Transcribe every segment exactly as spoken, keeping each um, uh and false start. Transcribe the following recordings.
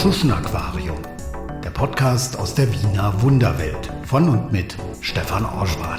Tschuschen Aquarium, der Podcast aus der Wiener Wunderwelt von und mit Stefan Orschwart.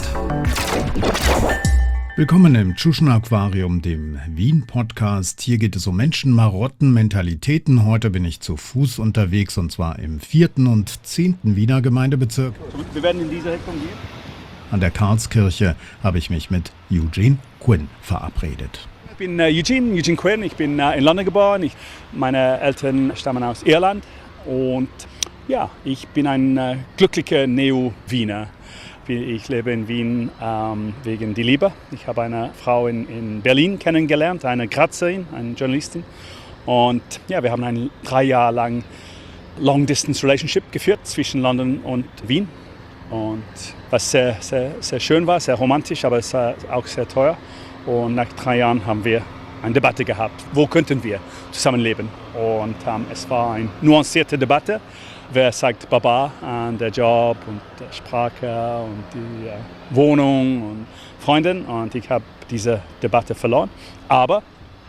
Willkommen im Tschuschen Aquarium, dem Wien-Podcast. Hier geht es um Menschen, Marotten, Mentalitäten. Heute bin ich zu Fuß unterwegs und zwar im vierten und zehnten Wiener Gemeindebezirk. Wir werden in diese Richtung gehen. An der Karlskirche habe ich mich mit Eugene Quinn verabredet. Ich bin äh, Eugene, Eugene Quinn, ich bin äh, in London geboren. Ich, meine Eltern stammen aus Irland und ja, ich bin ein äh, glücklicher Neo-Wiener. Ich lebe in Wien ähm, wegen der Liebe. Ich habe eine Frau in, in Berlin kennengelernt, eine Grazerin, eine Journalistin. Und ja, wir haben ein drei Jahre lang Long-Distance-Relationship geführt zwischen London und Wien. Und was sehr, sehr, sehr schön war, sehr romantisch, aber es war auch sehr teuer. Und nach drei Jahren haben wir eine Debatte gehabt, wo könnten wir zusammenleben. Und ähm, es war eine nuancierte Debatte. Wer sagt Baba an der Job und der Sprache und die äh, Wohnung und Freundin. Und ich habe diese Debatte verloren. Aber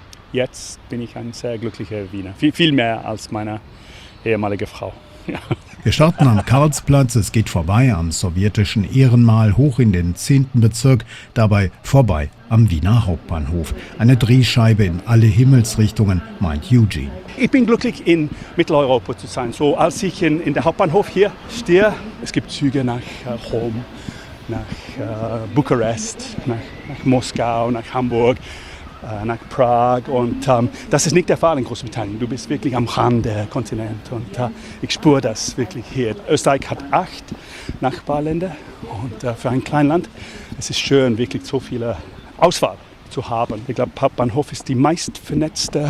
jetzt bin ich ein sehr glücklicher Wiener. Viel, viel mehr als meine ehemalige Frau. Ja. Wir starten am Karlsplatz, es geht vorbei am sowjetischen Ehrenmal hoch in den zehnten Bezirk, dabei vorbei am Wiener Hauptbahnhof. Eine Drehscheibe in alle Himmelsrichtungen, meint Eugene. Ich bin glücklich, in Mitteleuropa zu sein. So, als ich in, in der Hauptbahnhof hier stehe, es gibt Züge nach äh, Rom, nach äh, Bukarest, nach, nach Moskau, nach Hamburg, äh, nach Prag. Und ähm, das ist nicht der Fall in Großbritannien. Du bist wirklich am Rand der Kontinent und äh, ich spüre das wirklich hier. Österreich hat acht Nachbarländer und äh, für ein Kleinland es ist schön, wirklich so viele Auswahl zu haben. Ich glaube, Hauptbahnhof ist die meist vernetzte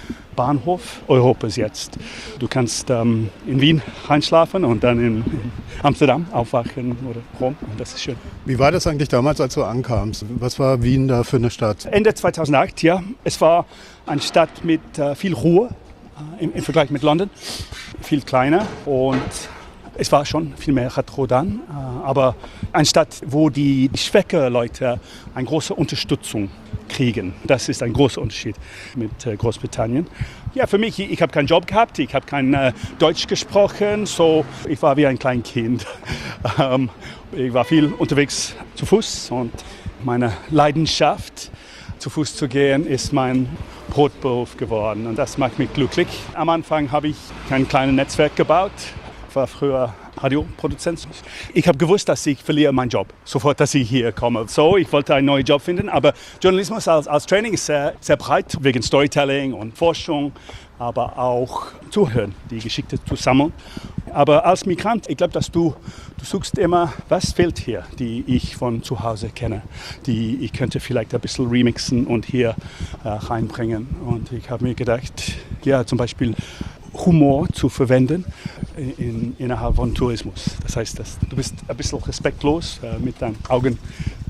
Bahnhof Europas jetzt. Du kannst ähm, in Wien einschlafen und dann in, in Amsterdam aufwachen oder Rom. Und das ist schön. Wie war das eigentlich damals, als du ankamst? Was war Wien da für eine Stadt? Ende zweitausendacht, ja. Es war eine Stadt mit äh, viel Ruhe äh, im, im Vergleich mit London. Viel kleiner und es war schon viel mehr retro dann. Äh, aber eine Stadt, wo die, die schwächeren Leute eine große Unterstützung kriegen. Das ist ein großer Unterschied mit äh, Großbritannien. Ja, für mich, ich, ich habe keinen Job gehabt, ich habe kein äh, Deutsch gesprochen, so ich war wie ein kleines Kind. ähm, ich war viel unterwegs zu Fuß und meine Leidenschaft, zu Fuß zu gehen, ist mein Brotberuf geworden und das macht mich glücklich. Am Anfang habe ich ein kleines Netzwerk gebaut. Ich war früher Radioproduzent. Ich habe gewusst, dass ich verliere meinen Job, sofort, dass ich hier komme. So, ich wollte einen neuen Job finden, aber Journalismus als, als Training ist sehr, sehr breit, wegen Storytelling und Forschung, aber auch Zuhören, die Geschichte zu sammeln. Aber als Migrant, ich glaube, dass du, du suchst immer, was fehlt hier, die ich von zu Hause kenne, die ich könnte vielleicht ein bisschen remixen und hier äh, reinbringen. Und ich habe mir gedacht, ja, zum Beispiel Humor zu verwenden in, innerhalb von Tourismus. Das heißt, dass du bist ein bisschen respektlos äh, mit deinen Augen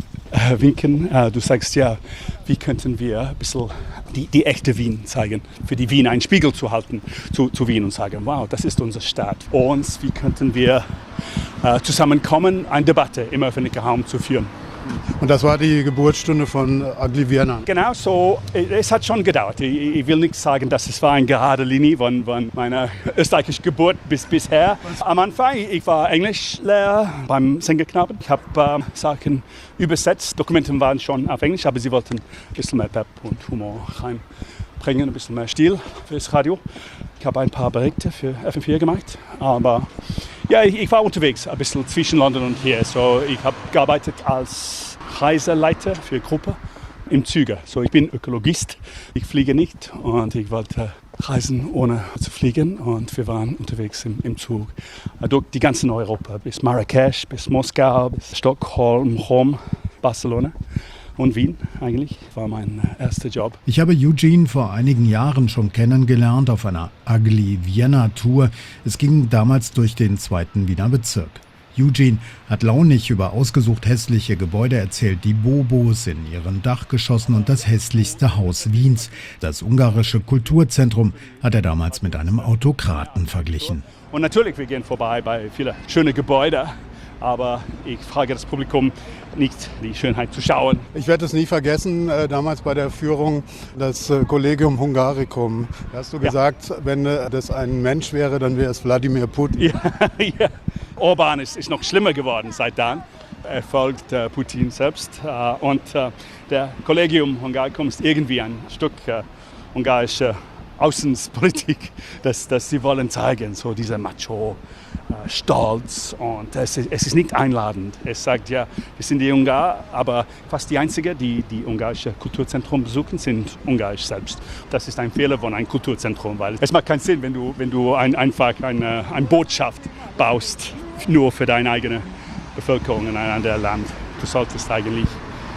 äh, winken. Äh, du sagst, ja, wie könnten wir ein bisschen die, die echte Wien zeigen, für die Wien einen Spiegel zu halten zu, zu Wien und sagen, wow, das ist unsere Stadt. Und wie könnten wir äh, zusammenkommen, eine Debatte im öffentlichen Raum zu führen. Und das war die Geburtsstunde von Ugly Vienna. Genau so. Es hat schon gedauert. Ich will nicht sagen, dass es war eine gerade Linie von, von meiner österreichischen Geburt bis bisher. Am Anfang, ich war Englischlehrer beim Sängerknaben. Ich habe äh, Sachen übersetzt. Dokumente waren schon auf Englisch, aber sie wollten ein bisschen mehr Pep und Humor reinbringen, ein bisschen mehr Stil fürs Radio. Ich habe ein paar Berichte für F M vier gemacht, aber ja, ich, ich war unterwegs, ein bisschen zwischen London und hier. So, ich habe gearbeitet als Reiseleiter für Gruppe im Züge. So, ich bin Ökologist, ich fliege nicht und ich wollte reisen ohne zu fliegen und wir waren unterwegs im, im Zug durch die ganze Europa, bis Marrakesch, bis Moskau, bis Stockholm, Rom, Barcelona. Und Wien eigentlich war mein erster Job. Ich habe Eugene vor einigen Jahren schon kennengelernt auf einer Ugly Vienna Tour. Es ging damals durch den zweiten Wiener Bezirk. Eugene hat launig über ausgesucht hässliche Gebäude erzählt, die Bobos in ihren Dachgeschossen und das hässlichste Haus Wiens. Das ungarische Kulturzentrum hat er damals mit einem Autokraten verglichen. Und natürlich, wir gehen vorbei bei vielen schönen Gebäuden. Aber ich frage das Publikum nicht, die Schönheit zu schauen. Ich werde es nie vergessen, äh, damals bei der Führung, das äh, Collegium Hungaricum. Da hast du gesagt, ja. wenn äh, das ein Mensch wäre, dann wäre es Wladimir Putin. Ja, ja. Orban ist, ist noch schlimmer geworden seit dann. Er folgt äh, Putin selbst. Äh, und äh, der Collegium Hungaricum ist irgendwie ein Stück äh, ungarische Außenpolitik, das, das sie wollen zeigen, so dieser Macho. Stolz und es ist, es ist nicht einladend. Es sagt ja, wir sind die Ungar, aber fast die Einzigen, die die ungarische Kulturzentrum besuchen, sind ungarisch selbst. Das ist ein Fehler von einem Kulturzentrum, weil es macht keinen Sinn, wenn du, wenn du ein, einfach eine, eine Botschaft baust, nur für deine eigene Bevölkerung in einem anderen Land. Du solltest eigentlich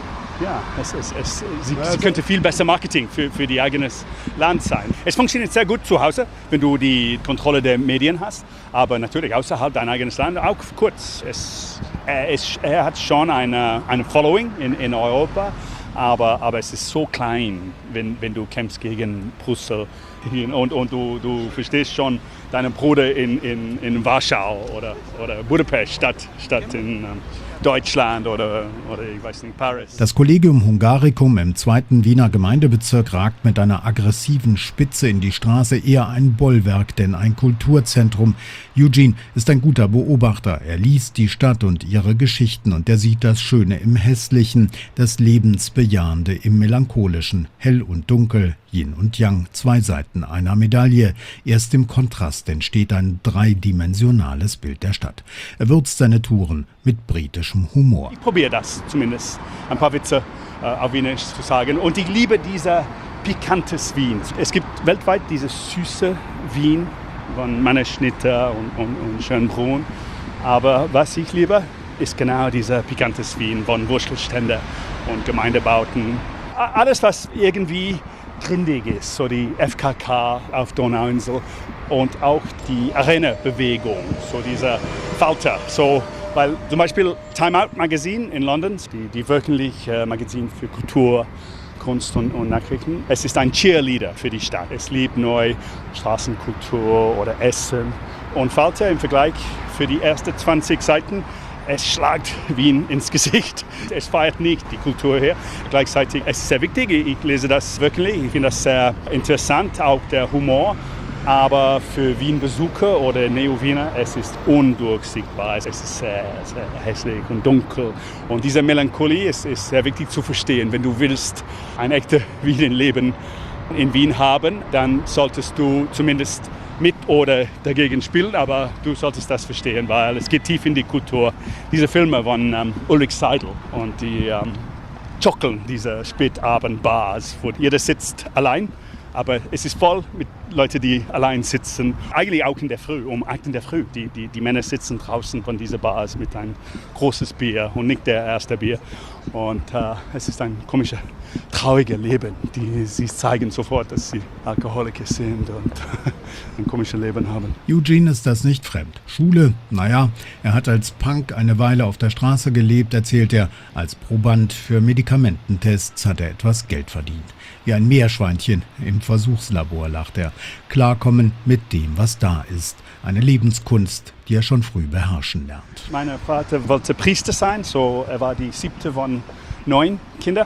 Ja, es, es, es, sie, sie könnte viel besser Marketing für, für ihr eigenes Land sein. Es funktioniert sehr gut zu Hause, wenn du die Kontrolle der Medien hast, aber natürlich außerhalb dein eigenes Land auch kurz. Es, er, es, er hat schon eine, eine Following in, in Europa, aber, aber es ist so klein, wenn, wenn du kämpfst gegen Brüssel und, und du, du verstehst schon deinen Bruder in, in, in Warschau oder, oder Budapest statt, statt in ähm, Deutschland oder, oder ich weiß nicht, Paris. Das Collegium Hungaricum im zweiten Wiener Gemeindebezirk ragt mit einer aggressiven Spitze in die Straße, eher ein Bollwerk, denn ein Kulturzentrum. Eugene ist ein guter Beobachter. Er liest die Stadt und ihre Geschichten und er sieht das Schöne im Hässlichen, das Lebensbejahende im Melancholischen, hell und dunkel, Yin und Yang, zwei Seiten einer Medaille. Erst im Kontrast entsteht ein dreidimensionales Bild der Stadt. Er würzt seine Touren mit britischem Humor. Ich probiere das zumindest, ein paar Witze äh, auf Wienisch zu sagen. Und ich liebe dieser pikantes Wien. Es gibt weltweit dieses süße Wien von Mannerschnitter und, und, und Schönbrunn. Aber was ich liebe, ist genau dieser pikantes Wien von Wurstelstände und Gemeindebauten. Alles, was irgendwie trendig ist, so die F K K auf Donauinsel und auch die Arena-Bewegung, so dieser Falter, so, weil zum Beispiel Time Out Magazine in London, die, die wöchentliche Magazin für Kultur, Kunst und, und Nachrichten, es ist ein Cheerleader für die Stadt. Es liebt neu Straßenkultur oder Essen und Falter im Vergleich für die ersten zwanzig Seiten. Es schlagt Wien ins Gesicht. Es feiert nicht die Kultur hier. Gleichzeitig es ist es sehr wichtig. Ich lese das wirklich. Ich finde das sehr interessant, auch der Humor. Aber für Wien-Besucher oder Neo-Wiener, es ist undurchsichtbar. Es ist sehr, sehr hässlich und dunkel. Und diese Melancholie ist, ist sehr wichtig zu verstehen. Wenn du willst ein echtes Wien-Leben in Wien haben, dann solltest du zumindest mit oder dagegen spielen, aber du solltest das verstehen, weil es geht tief in die Kultur. Diese Filme von ähm, Ulrich Seidel und die ähm, jockeln diese Spätabendbars, wo jeder sitzt allein, aber es ist voll mit Leuten, die allein sitzen. Eigentlich auch in der Früh, um acht in der Früh. Die, die, die Männer sitzen draußen von dieser Bars mit einem großes Bier und nicht der erste Bier. Und äh, es ist ein komisches, trauriges Leben. Die, sie zeigen sofort, dass sie Alkoholiker sind und ein komisches Leben haben. Eugene ist das nicht fremd. Schule? Naja, er hat als Punk eine Weile auf der Straße gelebt, erzählt er. Als Proband für Medikamententests hat er etwas Geld verdient. Wie ein Meerschweinchen im Versuchslabor, lacht er. Klarkommen mit dem, was da ist. Eine Lebenskunst, die er schon früh beherrschen lernt. Mein Vater wollte Priester sein, so er war die siebte von neun Kindern.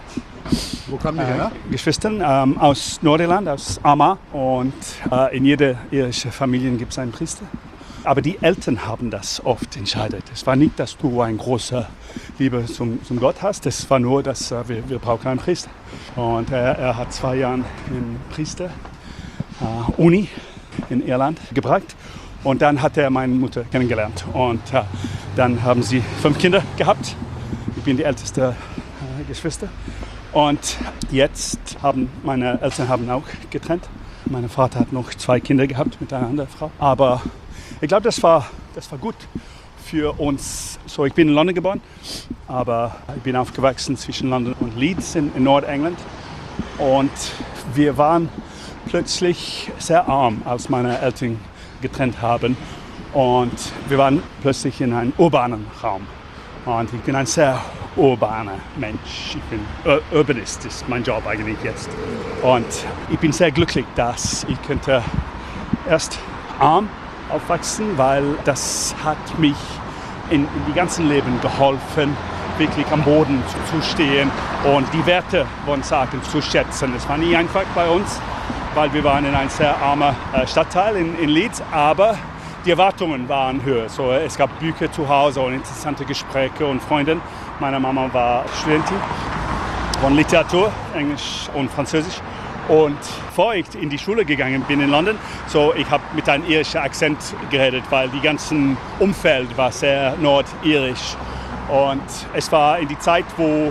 Wo kamen die her? Äh, Geschwistern ähm, aus Nordirland, aus Armagh. Und äh, in jeder irischen Familie gibt es einen Priester. Aber die Eltern haben das oft entscheidet. Es war nicht, dass du eine große Liebe zum, zum Gott hast. Es war nur, dass äh, wir, wir brauchen einen Priester. Und er, er hat zwei Jahre in Priester äh, Uni in Irland gebracht. Und dann hat er meine Mutter kennengelernt. Und äh, dann haben sie fünf Kinder gehabt. Ich bin die älteste äh, Geschwister. Und jetzt haben meine Eltern haben auch getrennt. Mein Vater hat noch zwei Kinder gehabt mit einer anderen Frau. Aber ich glaube, das war, das war gut für uns. So, ich bin in London geboren, aber ich bin aufgewachsen zwischen London und Leeds in, in Nordengland. Und wir waren plötzlich sehr arm, als meine Eltern getrennt haben. Und wir waren plötzlich in einem urbanen Raum. Und ich bin ein sehr urbaner Mensch. Ich bin Ur- Urbanist, ist mein Job eigentlich jetzt. Und ich bin sehr glücklich, dass ich könnte erst arm aufwachsen, weil das hat mich in, in die ganzen Leben geholfen, wirklich am Boden zu, zu stehen und die Werte von Sagen zu schätzen. Es war nie einfach bei uns, weil wir waren in einem sehr armen äh, Stadtteil in, in Leeds, aber die Erwartungen waren höher. So, es gab Bücher zu Hause und interessante Gespräche und Freunde. Meine Mama war Studentin von Literatur, Englisch und Französisch. Und bevor ich in die Schule gegangen bin in London, so ich habe mit einem irischen Akzent geredet, weil die ganzen Umfeld war sehr nordirisch. Und es war in die Zeit, wo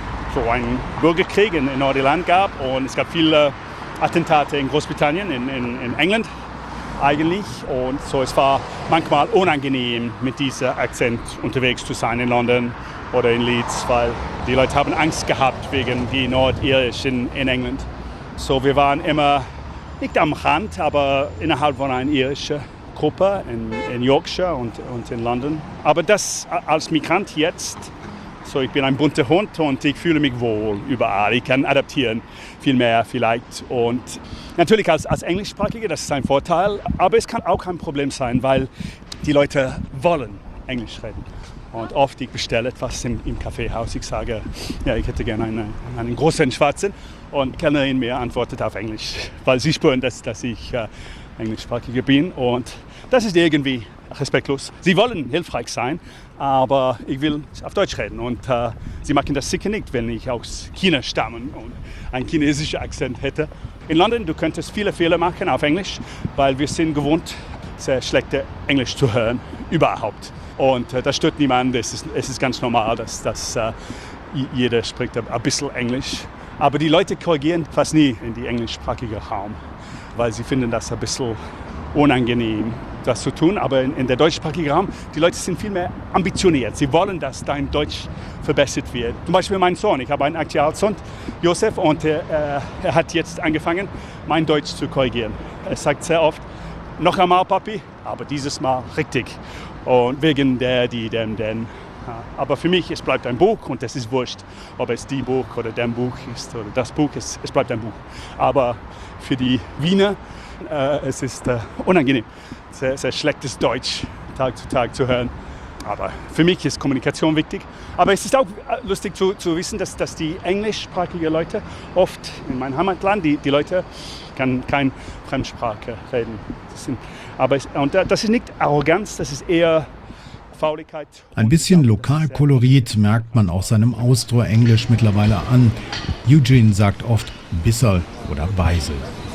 so ein Bürgerkrieg in Nordirland gab und es gab viele Attentate in Großbritannien, in, in, in England eigentlich. Und so es war manchmal unangenehm, mit diesem Akzent unterwegs zu sein in London oder in Leeds, weil die Leute haben Angst gehabt wegen die Nordirisch in, in England. So wir waren immer nicht am Rand, aber innerhalb von einer irischen Gruppe in, in Yorkshire und, und in London. Aber das als Migrant jetzt, so ich bin ein bunter Hund und ich fühle mich wohl überall. Ich kann adaptieren, viel mehr vielleicht. Und natürlich als, als Englischsprachiger, das ist ein Vorteil, aber es kann auch ein Problem sein, weil die Leute wollen Englisch reden. Und oft ich bestelle etwas im, im Kaffeehaus, ich sage, ja, ich hätte gerne einen, einen großen Schwarzen und die Kellnerin mir antwortet auf Englisch, weil sie spüren, dass, dass ich äh, Englischsprachiger bin und das ist irgendwie respektlos. Sie wollen hilfreich sein, aber ich will auf Deutsch reden und äh, sie machen das sicher nicht, wenn ich aus China stamme und einen chinesischen Akzent hätte. In London, du könntest viele Fehler machen auf Englisch, weil wir sind gewohnt, sehr schlechte Englisch zu hören, überhaupt. Und äh, das stört niemanden, es ist, es ist ganz normal, dass, dass äh, jeder spricht ein bisschen Englisch. Aber die Leute korrigieren fast nie in die englischsprachige Raum, weil sie finden das ein bisschen unangenehm, das zu tun. Aber in, in der deutschsprachigen Raum, die Leute sind viel mehr ambitioniert. Sie wollen, dass dein Deutsch verbessert wird. Zum Beispiel mein Sohn, ich habe einen acht Jahre alten Sohn, Josef, und er, er hat jetzt angefangen, mein Deutsch zu korrigieren. Er sagt sehr oft, noch einmal Papi, aber dieses Mal richtig. Und wegen der, die, dem, den. Aber für mich, es bleibt ein Buch und es ist wurscht, ob es die Buch oder dem Buch ist oder das Buch, es, es bleibt ein Buch. Aber für die Wiener, äh, es ist äh, unangenehm, sehr, sehr schlechtes Deutsch Tag zu Tag zu hören. Aber für mich ist Kommunikation wichtig. Aber es ist auch lustig zu, zu wissen, dass, dass die englischsprachigen Leute oft in meinem Heimatland, die, die Leute kann keine Fremdsprache reden. Das sind, aber es, und das ist nicht Arroganz, das ist eher Fauligkeit. Ein bisschen Lokalkolorit merkt man auch seinem Austro-Englisch mittlerweile an. Eugene sagt oft Bisserl oder Beisel.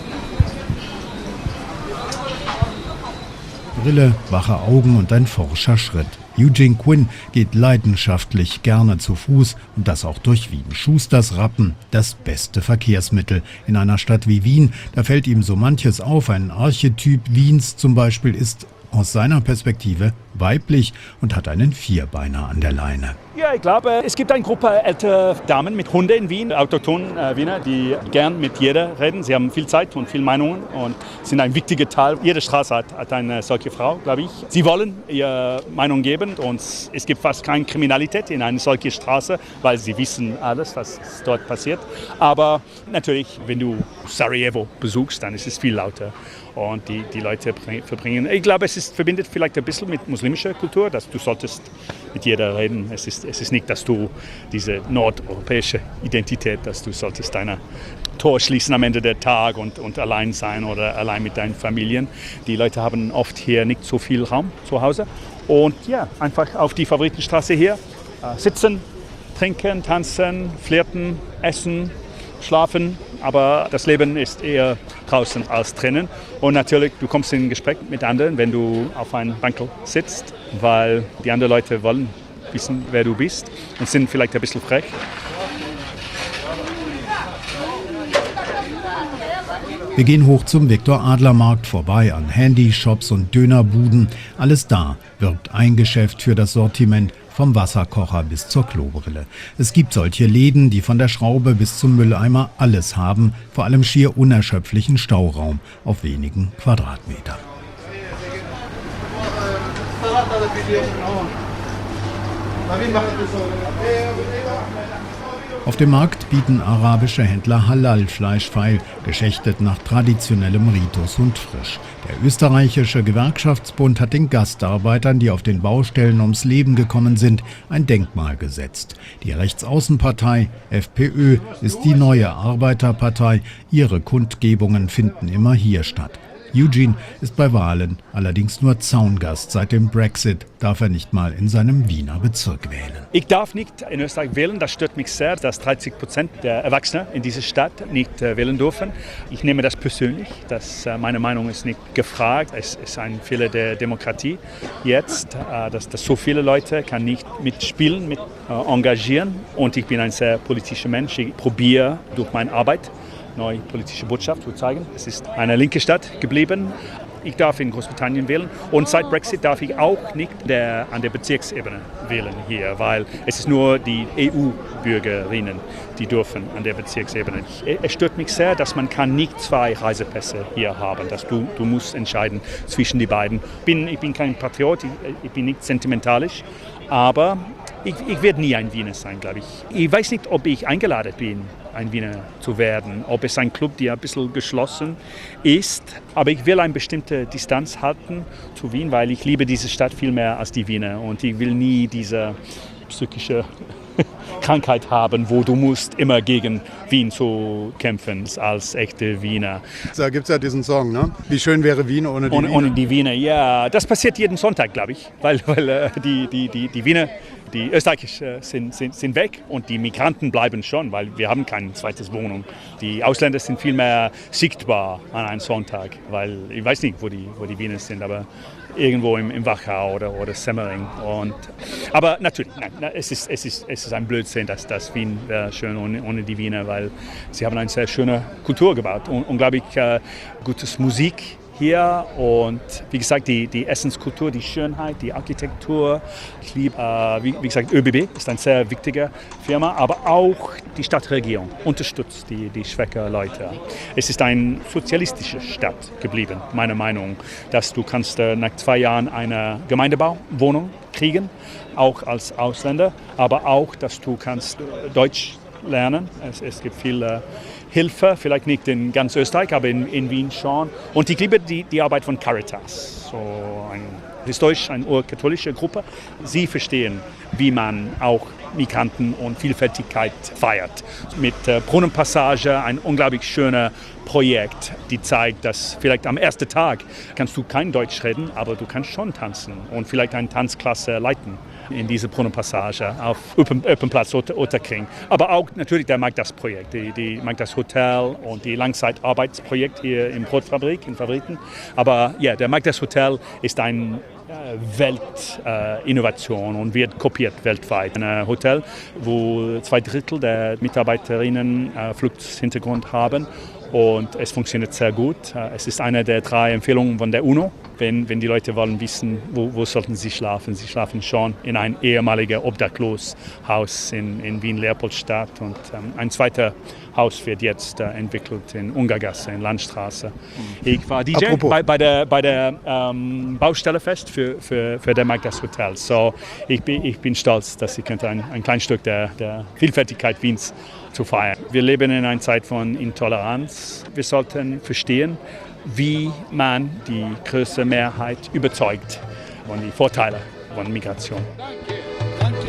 Brille, wache Augen und ein forscher Schritt. Eugene Quinn geht leidenschaftlich gerne zu Fuß und das auch durch Wien. Schusters Rappen, das beste Verkehrsmittel. In einer Stadt wie Wien, da fällt ihm so manches auf. Ein Archetyp Wiens zum Beispiel ist aus seiner Perspektive weiblich und hat einen Vierbeiner an der Leine. Ja, ich glaube, es gibt eine Gruppe älterer Damen mit Hunden in Wien, autochthonen äh, Wiener, die gern mit jeder reden. Sie haben viel Zeit und viel Meinungen und sind ein wichtiger Teil. Jede Straße hat, hat eine solche Frau, glaube ich. Sie wollen ihre Meinung geben und es gibt fast keine Kriminalität in einer solchen Straße, weil sie wissen alles, was dort passiert. Aber natürlich, wenn du Sarajevo besuchst, dann ist es viel lauter. Und die, die Leute verbringen, ich glaube, es ist, verbindet vielleicht ein bisschen mit muslimischer Kultur, dass du solltest mit jeder reden. Es ist, es ist nicht, dass du diese nordeuropäische Identität, dass du solltest deine Tor schließen am Ende der Tag und, und allein sein oder allein mit deinen Familien. Die Leute haben oft hier nicht so viel Raum zu Hause. Und ja, einfach auf die Favoritenstraße hier äh, sitzen, trinken, tanzen, flirten, essen, schlafen, aber das Leben ist eher draußen als drinnen. Und natürlich, du kommst in Gespräch mit anderen, wenn du auf einem Bankel sitzt, weil die anderen Leute wollen wissen, wer du bist und sind vielleicht ein bisschen frech. Wir gehen hoch zum Viktor-Adler-Markt vorbei an Handyshops und Dönerbuden. Alles da wirbt ein Geschäft für das Sortiment, vom Wasserkocher bis zur Klobrille. Es gibt solche Läden, die von der Schraube bis zum Mülleimer alles haben, vor allem schier unerschöpflichen Stauraum auf wenigen Quadratmetern. Auf dem Markt bieten arabische Händler Halal-Fleisch feil, geschächtet nach traditionellem Ritus und frisch. Der österreichische Gewerkschaftsbund hat den Gastarbeitern, die auf den Baustellen ums Leben gekommen sind, ein Denkmal gesetzt. Die Rechtsaußenpartei FPÖ ist die neue Arbeiterpartei. Ihre Kundgebungen finden immer hier statt. Eugene ist bei Wahlen allerdings nur Zaungast. Seit dem Brexit darf er nicht mal in seinem Wiener Bezirk wählen. Ich darf nicht in Österreich wählen. Das stört mich sehr, dass dreißig Prozent der Erwachsenen in dieser Stadt nicht äh, wählen dürfen. Ich nehme das persönlich. Das, äh, meine Meinung ist nicht gefragt. Es ist ein Fehler der Demokratie jetzt, äh, dass, dass so viele Leute kann nicht mitspielen, mit äh, engagieren. Und ich bin ein sehr politischer Mensch. Ich probiere durch meine Arbeit neue politische Botschaft zu zeigen. Es ist eine linke Stadt geblieben. Ich darf in Großbritannien wählen und seit Brexit darf ich auch nicht der, an der Bezirksebene wählen hier, weil es ist nur die E U-Bürgerinnen, die dürfen an der Bezirksebene. Es stört mich sehr, dass man kann nicht zwei Reisepässe hier haben, dass du, du musst entscheiden zwischen die beiden. Ich bin, ich bin kein Patriot, ich, ich bin nicht sentimentalisch, aber ich, ich werde nie ein Wiener sein, glaube ich. Ich weiß nicht, ob ich eingeladen bin, ein Wiener zu werden, ob es ein Club, der ein bisschen geschlossen ist. Aber ich will eine bestimmte Distanz halten zu Wien, weil ich liebe diese Stadt viel mehr als die Wiener. Und ich will nie diese psychische Krankheit haben, wo du musst immer gegen Wien zu kämpfen als echte Wiener. Da gibt es ja diesen Song, ne? Wie schön wäre Wien ohne die ohne, Wiener. Ohne die Wiener, ja. Das passiert jeden Sonntag, glaube ich, weil, weil äh, die, die, die, die Wiener, die Österreicher sind, sind, sind weg und die Migranten bleiben schon, weil wir haben keine zweite Wohnung. Die Ausländer sind viel mehr sichtbar an einem Sonntag, weil ich weiß nicht, wo die, wo die Wiener sind, aber irgendwo im, im Wachau oder, oder Semmering. Und, aber natürlich, nein, es ist, es ist, es ist ein Blödsinn, dass das Wien wäre schön ohne, ohne die Wiener, weil sie haben eine sehr schöne Kultur gebaut und unglaublich äh, gutes Musik hier und wie gesagt die, die Essenskultur, die Schönheit, die Architektur. Ich liebe, äh, wie, wie gesagt, ÖBB ist eine sehr wichtige Firma, aber auch die Stadtregierung unterstützt die, die schwachen Leute. Es ist eine sozialistische Stadt geblieben, meiner Meinung, dass du kannst äh, nach zwei Jahren eine Gemeindebauwohnung kriegen, auch als Ausländer, aber auch, dass du kannst Deutsch lernen. Es, es gibt viel äh, Hilfe, vielleicht nicht in ganz Österreich, aber in, in Wien schon. Und ich liebe die, die Arbeit von Caritas, so ein, historisch eine urkatholische Gruppe. Sie verstehen, wie man auch Migranten und Vielfältigkeit feiert. Mit äh, Brunnenpassage, ein unglaublich schönes Projekt, die zeigt, dass vielleicht am ersten Tag kannst du kein Deutsch reden, aber du kannst schon tanzen und vielleicht eine Tanzklasse leiten in diese Brunnenpassage auf Open, Open Platz Otterkring. Aber auch natürlich, der mag das Projekt, die, die mag das Hotel und die Langzeitarbeitsprojekt hier in Brotfabrik, in Fabriken. Aber ja, der mag das Hotel ist ein Weltinnovation äh, und wird kopiert weltweit. Ein Hotel, wo zwei Drittel der Mitarbeiterinnen äh, Fluchthintergrund haben und es funktioniert sehr gut. Es ist eine der drei Empfehlungen von der UNO. Wenn, wenn die Leute wollen wissen, wo, wo sollten sie schlafen. Sie schlafen schon in ein ehemaliges Obdachloshaus in, in Wien-Leopoldstadt und ähm, ein zweites Haus wird jetzt äh, entwickelt in Ungargasse, in Landstraße. Ich war D J bei, bei der, bei der ähm, Baustelle fest für, für, für der Magdas Hotel. So, ich, bin, ich bin stolz, dass ich könnte ein, ein kleines Stück der, der Vielfältigkeit Wiens zu feiern. Wir leben in einer Zeit von Intoleranz. Wir sollten verstehen, wie man die größte Mehrheit überzeugt von den Vorteilen von Migration. Danke. Danke.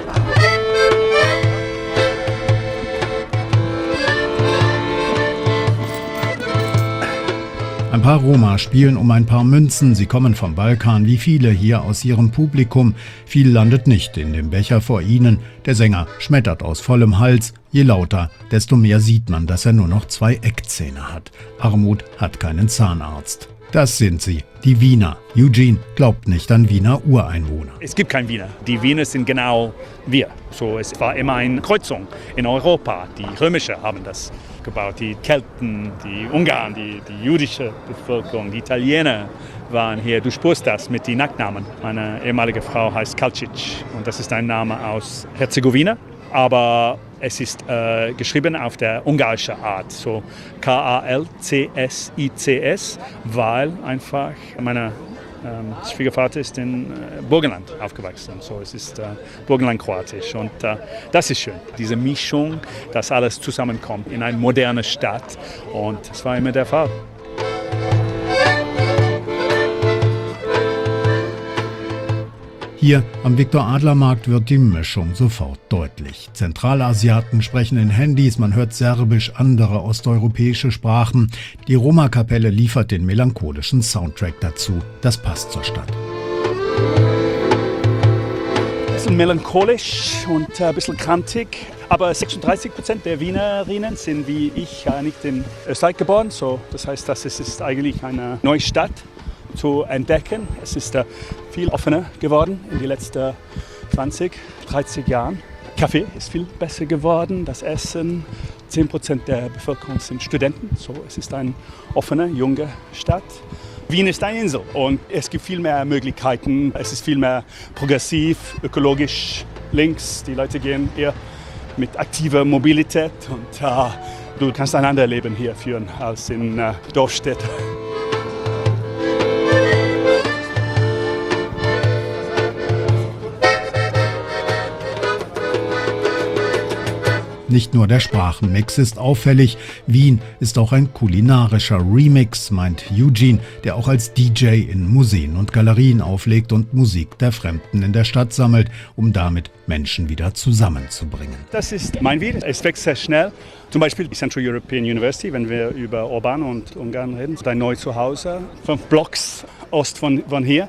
Ein paar Roma spielen um ein paar Münzen. Sie kommen vom Balkan, wie viele hier aus ihrem Publikum. Viel landet nicht in dem Becher vor ihnen. Der Sänger schmettert aus vollem Hals. Je lauter, desto mehr sieht man, dass er nur noch zwei Eckzähne hat. Armut hat keinen Zahnarzt. Das sind sie, die Wiener. Eugene glaubt nicht an Wiener Ureinwohner. Es gibt kein Wiener. Die Wiener sind genau wir. So, es war immer eine Kreuzung in Europa. Die Römische haben das gebaut. Die Kelten, die Ungarn, die, die jüdische Bevölkerung, die Italiener waren hier. Du spürst das mit den Nachnamen. Meine ehemalige Frau heißt Kalcic und das ist ein Name aus Herzegowina. Aber es ist äh, geschrieben auf der ungarischen Art, so K A L C S I C S, weil einfach meine Ähm, Schwiegervater ist in äh, Burgenland aufgewachsen, so es ist äh, Burgenland-Kroatisch und äh, das ist schön, diese Mischung, dass alles zusammenkommt in eine moderne Stadt und das war immer der Fall. Hier am Viktor-Adler-Markt wird die Mischung sofort deutlich. Zentralasiaten sprechen in Handys, man hört Serbisch, andere osteuropäische Sprachen. Die Roma-Kapelle liefert den melancholischen Soundtrack dazu. Das passt zur Stadt. Ein bisschen melancholisch und ein bisschen kantig. Aber sechsunddreißig Prozent der Wienerinnen sind wie ich nicht in Österreich geboren. So, das heißt, das ist eigentlich eine neue Stadt zu entdecken. Es ist äh, viel offener geworden in den letzten zwanzig, dreißig Jahren. Kaffee ist viel besser geworden, das Essen. zehn Prozent der Bevölkerung sind Studenten. So, es ist eine offene, junge Stadt. Wien ist eine Insel und es gibt viel mehr Möglichkeiten. Es ist viel mehr progressiv, ökologisch, links. Die Leute gehen eher mit aktiver Mobilität und äh, du kannst ein anderes Leben hier führen als in äh, Dorfstädten. Nicht nur der Sprachenmix ist auffällig, Wien ist auch ein kulinarischer Remix, meint Eugene, der auch als D J in Museen und Galerien auflegt und Musik der Fremden in der Stadt sammelt, um damit Menschen wieder zusammenzubringen. Das ist mein Wien, es wächst sehr schnell. Zum Beispiel die Central European University, wenn wir über Orban und Ungarn reden, ist ein neues Zuhause, fünf Blocks ost von, von hier.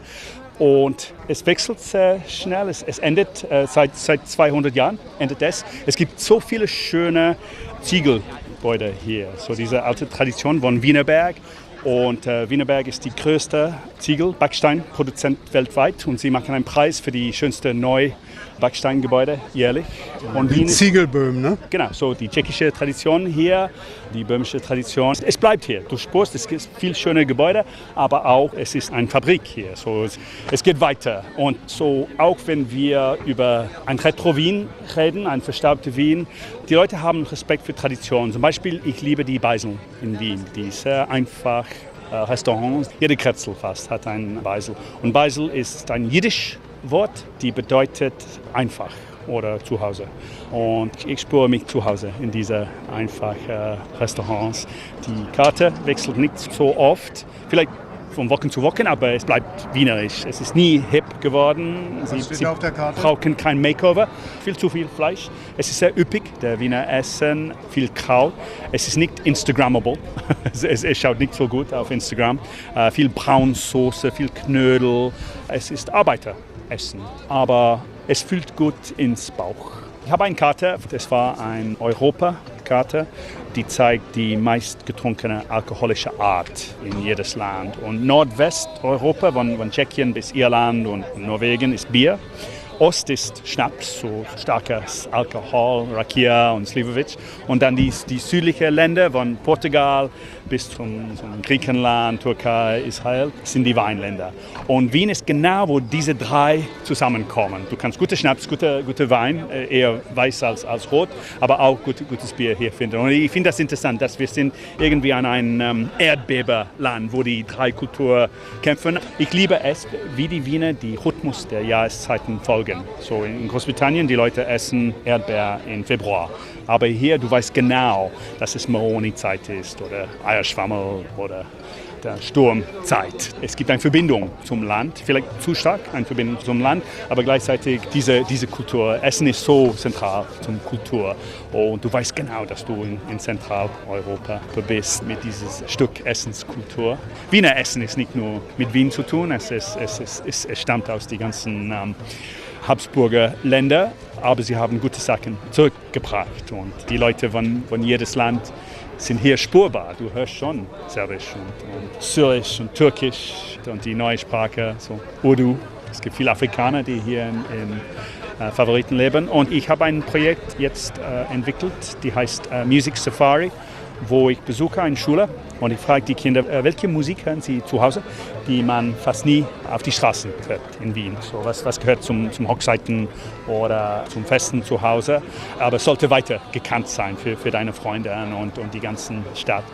Und es wechselt sehr schnell, es, es endet äh, seit, seit zweihundert Jahren, endet es. Es gibt so viele schöne Ziegelgebäude hier, so diese alte Tradition von Wienerberg. Und äh, Wienerberg ist die größte Ziegel-Backsteinproduzent weltweit und sie machen einen Preis für die schönste Neu-Backsteingebäude jährlich. Und die Ziegelböhmen, ne? Genau, so die tschechische Tradition hier, die böhmische Tradition. Es bleibt hier, du spürst, es gibt viel schöne Gebäude, aber auch es ist eine Fabrik hier. So, es, es geht weiter. Und so auch wenn wir über ein Retro-Wien reden, ein verstaubtes Wien, die Leute haben Respekt für Tradition. Zum Beispiel, ich liebe die Beisel in Wien, die ist sehr einfach. Restaurants, jede Kretzel fast hat einen Beisel. Und Beisel ist ein Jiddisch-Wort, die bedeutet einfach oder zu Hause. Und ich spüre mich zu Hause in diese einfachen Restaurants. Die Karte wechselt nicht so oft, vielleicht von Wochen zu Wochen, aber es bleibt wienerisch. Es ist nie hip geworden. Sie, sie auf der Karte? brauchen kein Makeover. Viel zu viel Fleisch. Es ist sehr üppig, der Wiener Essen, viel Kraut. Es ist nicht Instagrammable. es, es schaut nicht so gut auf Instagram. Äh, viel Braunsoße, viel Knödel. Es ist Arbeiteressen, aber es fühlt gut ins Bauch. Ich habe eine Karte, das war eine Europakarte, die zeigt die meistgetrunkene alkoholische Art in jedes Land. Und Nordwesteuropa, von, von Tschechien bis Irland und Norwegen, ist Bier. Ost ist Schnaps, so starkes Alkohol, Rakia und Slivovic. Und dann die, die südlichen Länder, von Portugal bis zum, zum Griechenland, Türkei, Israel, sind die Weinländer. Und Wien ist genau, wo diese drei zusammenkommen. Du kannst gute Schnaps, gute, gute Wein, eher weiß als, als rot, aber auch gute, gutes Bier hier finden. Und ich finde das interessant, dass wir sind irgendwie an einem ähm, Erdbeberland, wo die drei Kulturen kämpfen. Ich liebe es, wie die Wiener die Rhythmus der Jahreszeiten folgen. So in Großbritannien, die Leute essen Erdbeer im Februar. Aber hier, du weißt genau, dass es Moroni-Zeit ist oder Eierschwammel oder der Sturmzeit. Es gibt eine Verbindung zum Land, vielleicht zu stark eine Verbindung zum Land, aber gleichzeitig diese, diese Kultur. Essen ist so zentral zum Kultur und du weißt genau, dass du in, in Zentraleuropa bist mit diesem Stück Essenskultur. Wiener Essen ist nicht nur mit Wien zu tun, es, ist, es, ist, es, es stammt aus den ganzen ähm, Habsburger Länder, aber sie haben gute Sachen zurückgebracht und die Leute von, von jedes Land sind hier spürbar. Du hörst schon Serbisch und, und Syrisch und Türkisch und die neue Sprache, so Urdu. Es gibt viele Afrikaner, die hier in, in äh, Favoriten leben. Und ich habe ein Projekt jetzt äh, entwickelt, die heißt äh, Music Safari, wo ich besuche eine Schule und ich frage die Kinder, äh, welche Musik hören sie zu Hause, die man fast nie auf die Straßen hört in Wien. So, was, was gehört zum, zum Hochzeiten oder zum Festen zu Hause, aber es sollte weiter gekannt sein für, für deine Freunde und, und die ganze Stadt.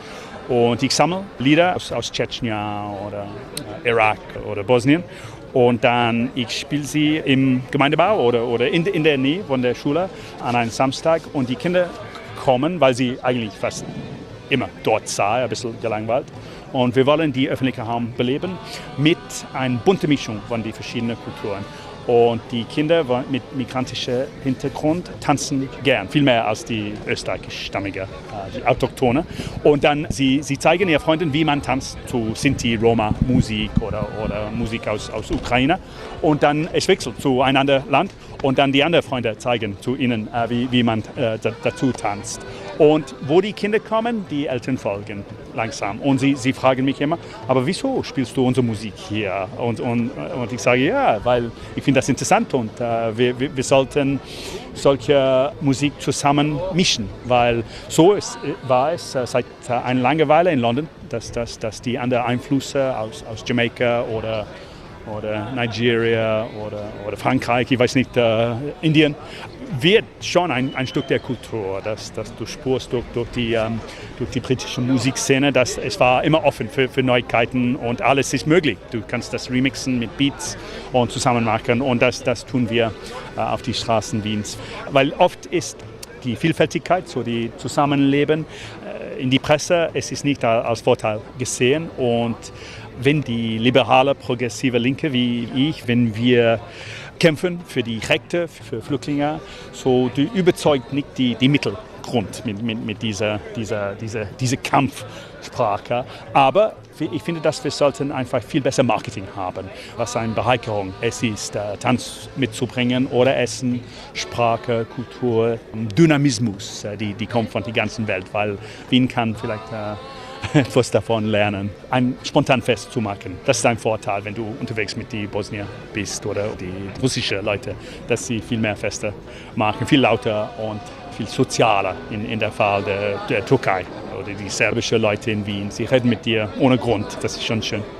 Und ich sammle Lieder aus, aus Tschetschenien oder äh, Irak oder Bosnien. Und dann ich spiele sie im Gemeindebau oder, oder in, in der Nähe von der Schule an einem Samstag. Und die Kinder kommen, weil sie eigentlich fast immer dort sei, ein bisschen gelangweilt. Und wir wollen die öffentliche Raum beleben mit einer bunten Mischung von den verschiedenen Kulturen. Und die Kinder mit migrantischem Hintergrund tanzen gern, viel mehr als die österreichischstammigen, äh, Autochtone. Und dann sie, sie zeigen ihren Freunden, wie man tanzt zu Sinti, Roma, Musik oder, oder Musik aus, aus Ukraine. Und dann es wechselt zu einem anderen Land und dann die anderen Freunde zeigen zu ihnen, äh, wie, wie man äh, dazu tanzt. Und wo die Kinder kommen, die Eltern folgen langsam. Und sie, sie fragen mich immer, aber wieso spielst du unsere Musik hier? Und, und, und ich sage, ja, weil ich finde das interessant und äh, wir, wir, wir sollten solche Musik zusammen mischen. Weil so ist, war es äh, seit äh, einer langen Weile in London, dass, dass, dass die anderen Einflüsse aus, aus Jamaika oder oder Nigeria oder, oder Frankreich, ich weiß nicht, äh, Indien, wird schon ein, ein Stück der Kultur, das, das du spürst durch, durch, die, ähm, durch die britische Musikszene. Das, es war immer offen für, für Neuigkeiten und alles ist möglich. Du kannst das remixen mit Beats und zusammen machen und das, das tun wir äh, auf die Straßen Wiens. Weil oft ist die Vielfältigkeit, so die Zusammenleben äh, in die Presse, es ist nicht als Vorteil gesehen und wenn die liberale, progressive Linke wie ich, wenn wir kämpfen für die Rechte, für Flüchtlinge, so die überzeugt nicht die, die Mittelgrund mit, mit, mit dieser, dieser, dieser, dieser Kampfsprache. Aber ich finde, dass wir sollten einfach viel besser Marketing haben, was eine Bereicherung es ist, Tanz mitzubringen oder Essen, Sprache, Kultur, Dynamismus, die, die kommt von der ganzen Welt, weil Wien kann vielleicht etwas davon lernen, ein Spontanfest zu machen. Das ist ein Vorteil, wenn du unterwegs mit den Bosnier bist oder die russischen Leute, dass sie viel mehr Feste machen, viel lauter und viel sozialer in, in der Fall der, der Türkei oder die serbischen Leute in Wien. Sie reden mit dir ohne Grund, das ist schon schön.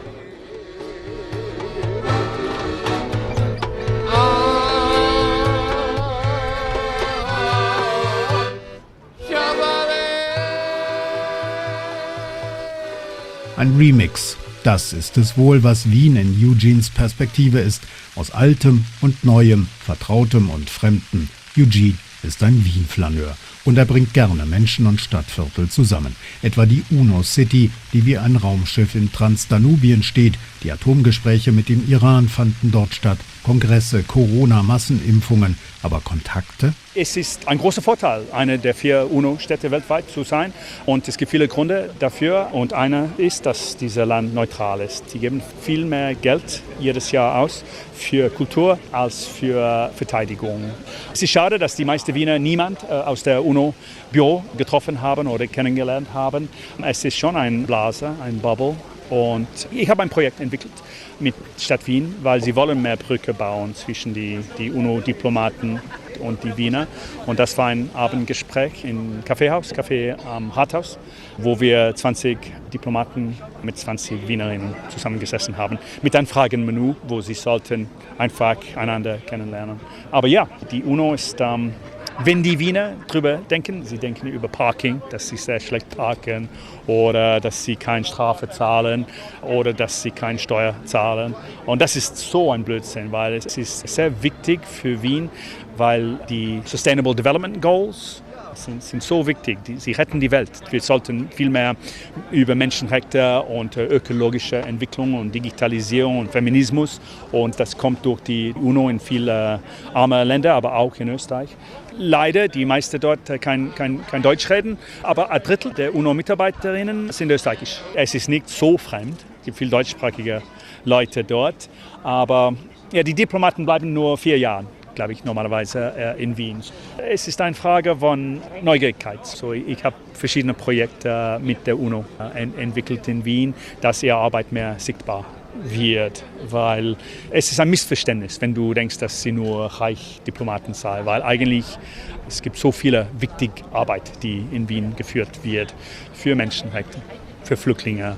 Ein Remix, das ist es wohl, was Wien in Eugenes Perspektive ist. Aus Altem und Neuem, Vertrautem und Fremdem. Eugene ist ein Wien-Flaneur und er bringt gerne Menschen und Stadtviertel zusammen. Etwa die UNO City, die wie ein Raumschiff in Transdanubien steht. Die Atomgespräche mit dem Iran fanden dort statt. Kongresse, Corona, Massenimpfungen, aber Kontakte? Es ist ein großer Vorteil, eine der vier UNO-Städte weltweit zu sein. Und es gibt viele Gründe dafür. Und einer ist, dass dieses Land neutral ist. Sie geben viel mehr Geld jedes Jahr aus für Kultur als für Verteidigung. Es ist schade, dass die meisten Wiener niemand äh, aus der UNO-Büro getroffen haben oder kennengelernt haben. Es ist schon ein Blase, ein Bubble. Und ich habe ein Projekt entwickelt mit Stadt Wien, weil sie wollen mehr Brücke bauen zwischen die, die UNO-Diplomaten und die Wiener. Und das war ein Abendgespräch im Kaffeehaus, Café am Rathaus, wo wir zwanzig Diplomaten mit zwanzig Wienerinnen zusammengesessen haben, mit einem Fragenmenü, wo sie sollten einfach einander kennenlernen. Aber ja, die UNO ist... Ähm, Wenn die Wiener drüber denken, sie denken über Parking, dass sie sehr schlecht parken oder dass sie keine Strafe zahlen oder dass sie keine Steuer zahlen. Und das ist so ein Blödsinn, weil es ist sehr wichtig für Wien, weil die Sustainable Development Goals sind, sind so wichtig. Sie retten die Welt. Wir sollten viel mehr über Menschenrechte und ökologische Entwicklung und Digitalisierung und Feminismus. Und das kommt durch die UNO in viele arme Länder, aber auch in Österreich. Leider, die meisten dort kein, kein, kein Deutsch reden, aber ein Drittel der UNO-Mitarbeiterinnen sind österreichisch. Es ist nicht so fremd, es gibt viele deutschsprachige Leute dort, aber ja, die Diplomaten bleiben nur vier Jahre, glaube ich, normalerweise äh, in Wien. Es ist eine Frage von Neugierigkeit. So, ich habe verschiedene Projekte mit der UNO äh, ent- entwickelt in Wien, dass ihre Arbeit mehr sichtbar wird, weil es ist ein Missverständnis, wenn du denkst, dass sie nur reich Diplomaten sei, weil eigentlich es gibt so viele wichtige Arbeit, die in Wien geführt wird für Menschenrechte, für Flüchtlinge,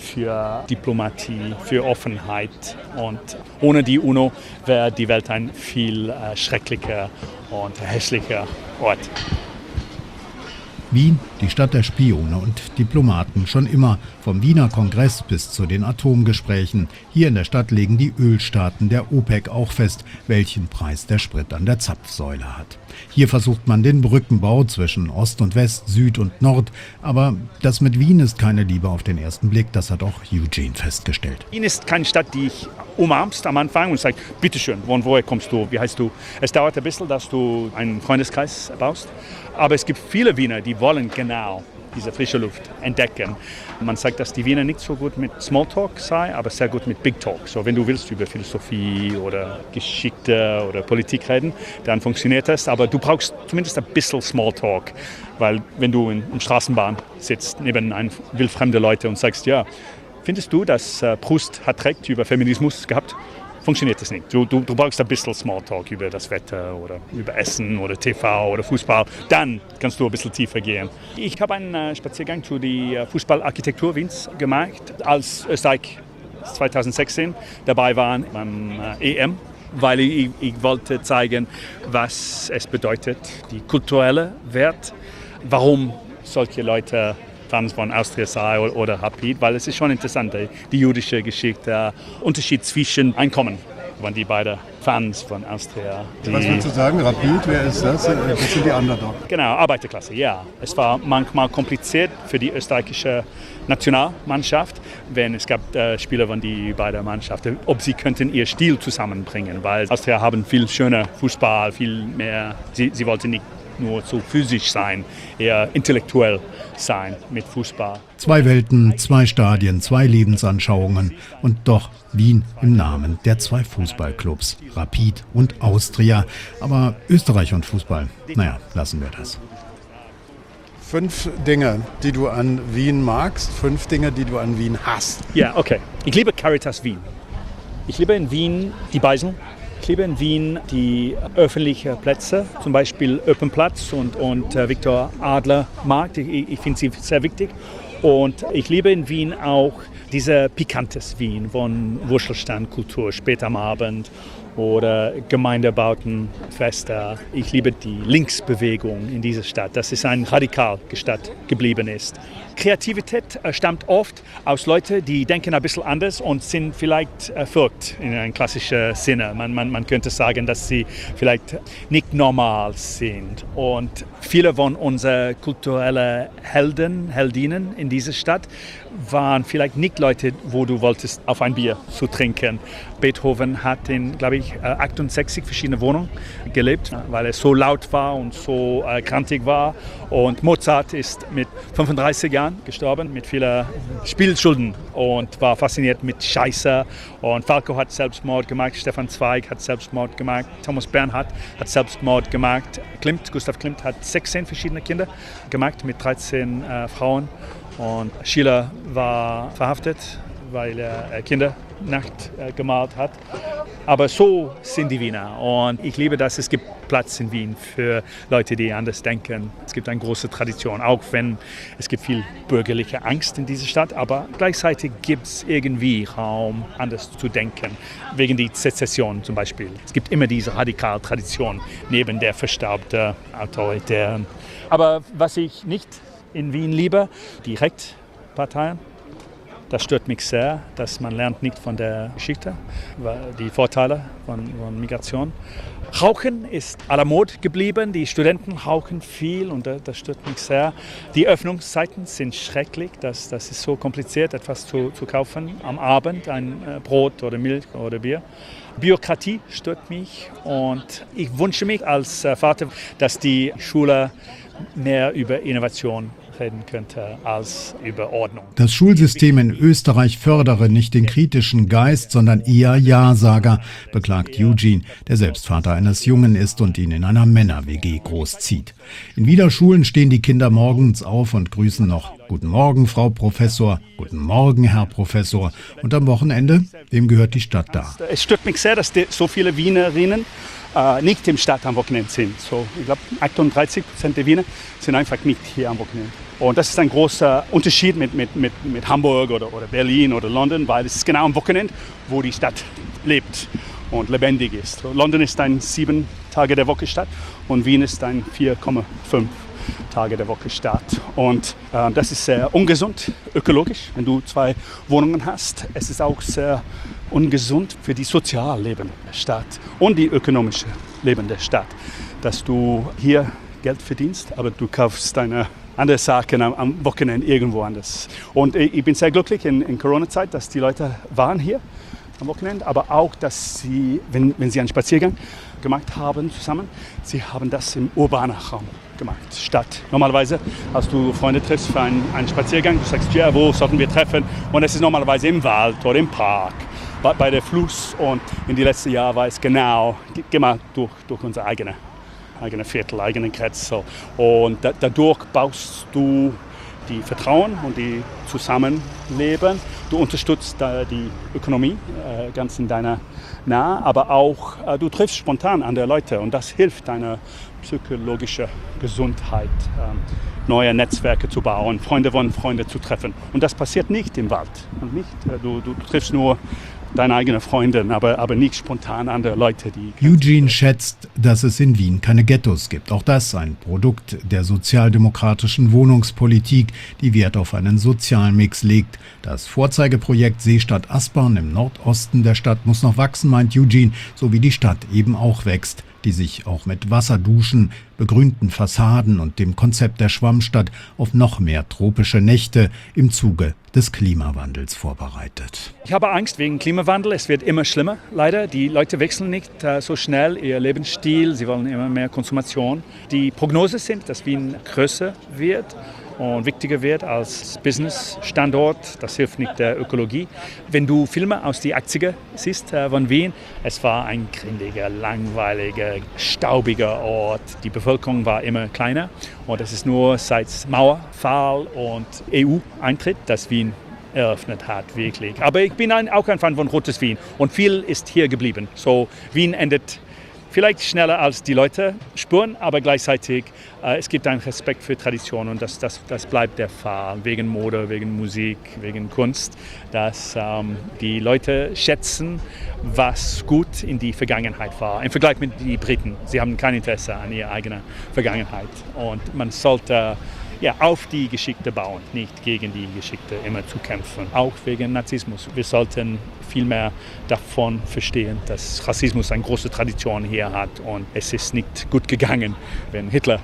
für Diplomatie, für Offenheit und ohne die UNO wäre die Welt ein viel äh, schrecklicher und hässlicher Ort. Wien, die Stadt der Spione und Diplomaten, schon immer, vom Wiener Kongress bis zu den Atomgesprächen. Hier in der Stadt legen die Ölstaaten der OPEC auch fest, welchen Preis der Sprit an der Zapfsäule hat. Hier versucht man den Brückenbau zwischen Ost und West, Süd und Nord. Aber das mit Wien ist keine Liebe auf den ersten Blick, das hat auch Eugene festgestellt. Wien ist keine Stadt, die ich umarmst am Anfang und sagst, bitteschön, von woher kommst du, wie heißt du? Es dauert ein bisschen, dass du einen Freundeskreis baust. Aber es gibt viele Wiener, die wollen genau diese frische Luft entdecken. Man sagt, dass die Wiener nicht so gut mit Smalltalk sei, aber sehr gut mit Big Talk. So, wenn du willst über Philosophie oder Geschichte oder Politik reden, dann funktioniert das. Aber du brauchst zumindest ein bisschen Smalltalk, weil wenn du in der Straßenbahn sitzt neben einem wildfremden Leute und sagst, ja, findest du, dass Proust hat recht über Feminismus gehabt? Funktioniert das nicht. Du, du, du brauchst ein bisschen Smalltalk über das Wetter oder über Essen oder T V oder Fußball. Dann kannst du ein bisschen tiefer gehen. Ich habe einen äh, Spaziergang zu der Fußballarchitektur Wiens gemacht, als Österreich zweitausendsechzehn dabei waren beim äh, E M, weil ich, ich wollte zeigen, was es bedeutet, die kulturelle Wert, warum solche Leute Fans von Austria sei oder Rapid, weil es ist schon interessant, die jüdische Geschichte, der Unterschied zwischen Einkommen, wenn die beiden Fans von Austria. Was willst du sagen, Rapid, wer ist das? Das sind die Underdog. Genau, Arbeiterklasse, ja. Es war manchmal kompliziert für die österreichische Nationalmannschaft, wenn es gab äh, Spieler von die beiden Mannschaften, ob sie könnten ihr Stil zusammenbringen, weil Austria haben viel schöner Fußball, viel mehr, sie, sie wollten nicht nur so physisch sein, eher intellektuell sein mit Fußball. Zwei Welten, zwei Stadien, zwei Lebensanschauungen und doch Wien im Namen der zwei Fußballclubs, Rapid und Austria. Aber Österreich und Fußball, naja, lassen wir das. Fünf Dinge, die du an Wien magst, fünf Dinge, die du an Wien hasst. Ja, okay. Ich liebe Caritas Wien. Ich liebe in Wien die Beisel. Ich liebe in Wien die öffentlichen Plätze, zum Beispiel Öppenplatz und, und äh, Viktor Adler Markt. Ich, ich finde sie sehr wichtig. Und ich liebe in Wien auch diese pikantes Wien von Wurstelstandkultur, spät am Abend oder Gemeindebautenfeste. Ich liebe die Linksbewegung in dieser Stadt, dass es ein radikal Stadt geblieben ist. Kreativität stammt oft aus Leuten, die denken ein bisschen anders und sind vielleicht verrückt in einem klassischen Sinne. Man, man, man könnte sagen, dass sie vielleicht nicht normal sind. Und viele von unseren kulturellen Helden, Heldinnen in dieser Stadt waren vielleicht nicht Leute, wo du wolltest, auf ein Bier zu trinken. Beethoven hat in, glaube ich, achtundsechzig verschiedene Wohnungen gelebt, weil er so laut war und so äh, krantig war. Und Mozart ist mit fünfunddreißig Jahren gestorben, mit vielen Spielschulden und war fasziniert mit Scheiße. Und Falco hat Selbstmord gemacht, Stefan Zweig hat Selbstmord gemacht, Thomas Bernhard hat Selbstmord gemacht. Klimt, Gustav Klimt hat sechzehn verschiedene Kinder gemacht mit dreizehn äh, Frauen. Und Schiller war verhaftet, weil er Kinder Nacht äh, gemalt hat. Aber so sind die Wiener. Und ich liebe, dass es gibt Platz in Wien für Leute, die anders denken. Es gibt eine große Tradition, auch wenn es gibt viel bürgerliche Angst in dieser Stadt. Aber gleichzeitig gibt es irgendwie Raum, anders zu denken. Wegen der Sezession zum Beispiel. Es gibt immer diese radikale Tradition neben der verstaubten autoritären. Aber was ich nicht in Wien liebe, die Rechtsparteien. Das stört mich sehr, dass man lernt nicht von der Geschichte, die Vorteile von, von Migration. Rauchen ist à la mode geblieben, die Studenten rauchen viel und das stört mich sehr. Die Öffnungszeiten sind schrecklich, das, das ist so kompliziert, etwas zu, zu kaufen am Abend, ein Brot oder Milch oder Bier. Bürokratie stört mich und ich wünsche mich als Vater, dass die Schule mehr über Innovation reden könnte als über Ordnung. Das Schulsystem in Österreich fördere nicht den kritischen Geist, sondern eher Ja-Sager, beklagt Eugene, der selbst Vater eines Jungen ist und ihn in einer Männer-W G großzieht. In Wiener Schulen stehen die Kinder morgens auf und grüßen noch Guten Morgen, Frau Professor, Guten Morgen, Herr Professor. Und am Wochenende, wem gehört die Stadt da? Es stört mich sehr, dass so viele Wienerinnen äh, nicht im Stadt am Wochenende sind. So, ich glaube, achtunddreißig Prozent der Wiener sind einfach nicht hier am Wochenende. Und das ist ein großer Unterschied mit, mit, mit, mit Hamburg oder, oder Berlin oder London, weil es ist genau am Wochenende, wo die Stadt lebt und lebendig ist. So, London ist ein sieben Tage der Woche Stadt und Wien ist ein vier Komma fünf Tage der Woche statt. Und äh, das ist sehr ungesund, ökologisch, wenn du zwei Wohnungen hast. Es ist auch sehr ungesund für die Sozialleben der Stadt und die ökonomische Leben der Stadt, dass du hier Geld verdienst, aber du kaufst deine andere Sachen am, am Wochenende irgendwo anders. Und ich bin sehr glücklich in, in Corona-Zeit, dass die Leute waren hier am Wochenende, aber auch, dass sie, wenn, wenn sie einen Spaziergang gemacht haben zusammen, sie haben das im urbanen Raum gemacht, statt normalerweise, als du Freunde triffst für einen, einen Spaziergang, du sagst, ja, wo sollten wir treffen? Und es ist normalerweise im Wald oder im Park, bei, bei der Fluss. Und in den letzten Jahren war es genau, geh mal durch, durch unsere eigene, eigene Viertel, eigene Grenze. Und da, dadurch baust du die Vertrauen und die Zusammenleben. Du unterstützt äh, die Ökonomie äh, ganz in deiner Nähe, aber auch äh, du triffst spontan andere Leute und das hilft deiner psychologischen Gesundheit, äh, neue Netzwerke zu bauen, Freunde von Freunden zu treffen. Und das passiert nicht im Wald. Und nicht, äh, du, du triffst nur deine eigenen Freunde, aber, aber nicht spontan andere Leute. Die Eugene schätzt, dass es in Wien keine Ghettos gibt. Auch das ein Produkt der sozialdemokratischen Wohnungspolitik, die Wert auf einen Sozialmix legt. Das Vorzeigeprojekt Seestadt Aspern im Nordosten der Stadt muss noch wachsen, meint Eugene, so wie die Stadt eben auch wächst, die sich auch mit Wasserduschen, begrünten Fassaden und dem Konzept der Schwammstadt auf noch mehr tropische Nächte im Zuge des Klimawandels vorbereitet. Ich habe Angst wegen Klimawandel. Es wird immer schlimmer, leider. Die Leute wechseln nicht äh, so schnell ihr Lebensstil. Sie wollen immer mehr Konsumation. Die Prognosen sind, dass Wien größer wird und wichtiger wird als Business-Standort. Das hilft nicht der Ökologie. Wenn du Filme aus den achtziger siehst äh, von Wien, es war ein grindiger, langweiliger, staubiger Ort. Die Bevölkerung war immer kleiner und es ist nur seit Mauerfall und E U-Eintritt, dass Wien eröffnet hat, wirklich. Aber ich bin ein, auch ein Fan von Rotes Wien und viel ist hier geblieben. So, Wien endet vielleicht schneller als die Leute spüren, aber gleichzeitig äh, es gibt einen Respekt für Tradition und das, das, das bleibt der Fall, wegen Mode, wegen Musik, wegen Kunst, dass ähm, die Leute schätzen, was gut in die Vergangenheit war. Im Vergleich mit den Briten, sie haben kein Interesse an ihrer eigenen Vergangenheit und man sollte ja, auf die Geschichte bauen, nicht gegen die Geschichte immer zu kämpfen, auch wegen Narzissmus. Wir sollten viel mehr davon verstehen, dass Rassismus eine große Tradition hier hat und es ist nicht gut gegangen, wenn Hitler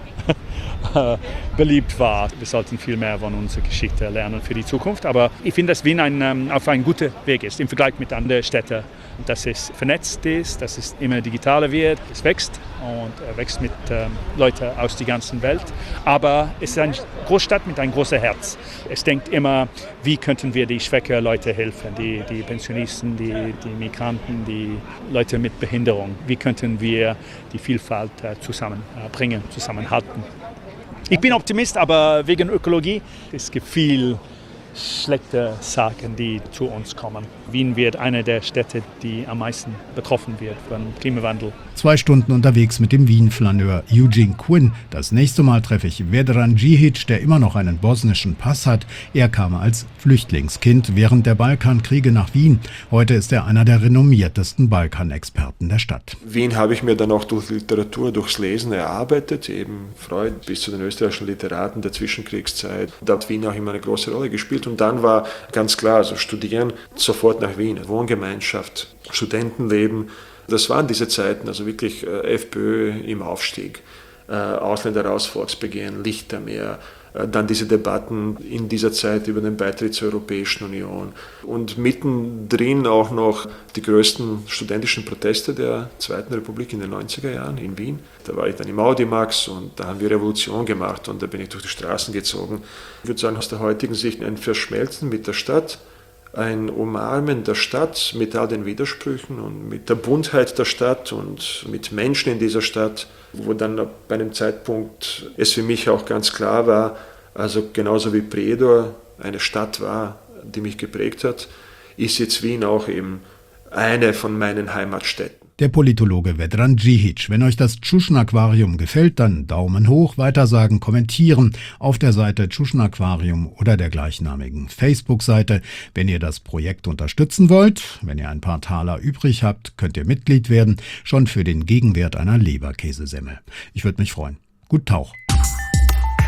beliebt war. Wir sollten viel mehr von unserer Geschichte lernen für die Zukunft, aber ich finde, dass Wien ein, um, auf einem guten Weg ist im Vergleich mit anderen Städten, dass es vernetzt ist, dass es immer digitaler wird, es wächst und äh, wächst mit ähm, Leuten aus der ganzen Welt, aber es ist eine Großstadt mit einem großen Herz. Es denkt immer, wie könnten wir die schwächeren Leute helfen, die, die Pensionisten, die, die Migranten, die Leute mit Behinderung, wie könnten wir die Vielfalt äh, zusammenbringen, äh, zusammenhalten. Ich bin Optimist, aber wegen Ökologie, es gibt viel schlechte Sachen, die zu uns kommen. Wien wird eine der Städte, die am meisten betroffen wird vom Klimawandel. Zwei Stunden unterwegs mit dem Wien-Flaneur Eugene Quinn. Das nächste Mal treffe ich Vedran Djihic, der immer noch einen bosnischen Pass hat. Er kam als Flüchtlingskind während der Balkankriege nach Wien. Heute ist er einer der renommiertesten Balkanexperten der Stadt. Wien habe ich mir dann auch durch Literatur, durchs Lesen erarbeitet, eben Freud bis zu den österreichischen Literaten der Zwischenkriegszeit. Da hat Wien auch immer eine große Rolle gespielt. Und dann war ganz klar, also studieren, sofort nach Wien, Wohngemeinschaft, Studentenleben. Das waren diese Zeiten, also wirklich äh, FPÖ im Aufstieg, äh, Ausländer raus, Volksbegehren, Lichtermeer, äh, dann diese Debatten in dieser Zeit über den Beitritt zur Europäischen Union und mittendrin auch noch die größten studentischen Proteste der Zweiten Republik in den neunziger Jahren in Wien. Da war ich dann im Audimax und da haben wir Revolution gemacht und da bin ich durch die Straßen gezogen. Ich würde sagen, aus der heutigen Sicht ein Verschmelzen mit der Stadt, ein Umarmen der Stadt mit all den Widersprüchen und mit der Buntheit der Stadt und mit Menschen in dieser Stadt, wo dann bei einem Zeitpunkt es für mich auch ganz klar war, also genauso wie Prijedor eine Stadt war, die mich geprägt hat, ist jetzt Wien auch eben eine von meinen Heimatstädten. Der Politologe Vedran Djihic. Wenn euch das Tschuschen-Aquarium gefällt, dann Daumen hoch, weitersagen, kommentieren auf der Seite Tschuschen-Aquarium oder der gleichnamigen Facebook-Seite. Wenn ihr das Projekt unterstützen wollt, wenn ihr ein paar Taler übrig habt, könnt ihr Mitglied werden, schon für den Gegenwert einer Leberkäsesemmel. Ich würde mich freuen. Gut Tauch.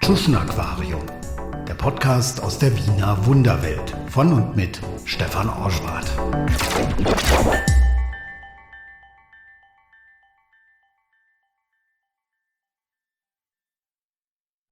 Schuschen-Aquarium, der Podcast aus der Wiener Wunderwelt von und mit Stefan Orschwart.